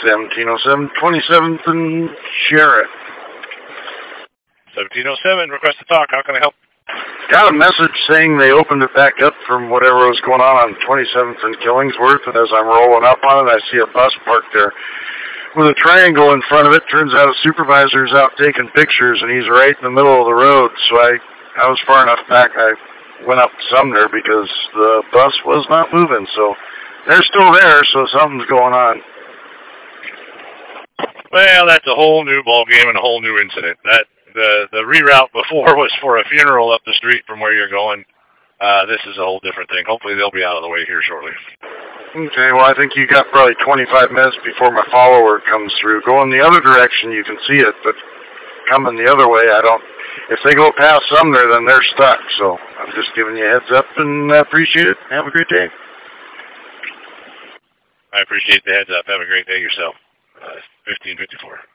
1707, 27th and Sheriff. 1707, request to talk. How can I help? Got a message saying they opened it back up from whatever was going on 27th and Killingsworth, and as I'm rolling up on it, I see a bus parked there with a triangle in front of it. Turns out a supervisor's out taking pictures, and he's right in the middle of the road, so I was far enough back. I went up Sumner because the bus was not moving, so they're still there, so something's going on. Well, that's a whole new ball game and a whole new incident. The reroute before was for a funeral up the street from where you're going. This is a whole different thing. Hopefully they'll be out of the way here shortly. Okay, well, I think you got probably 25 minutes before my follower comes through. Going the other direction, you can see it, but coming the other way, I don't. If they go past Sumner, then they're stuck. So I'm just giving you a heads up, and I appreciate it. Have a great day. I appreciate the heads up. Have a great day yourself. 1554.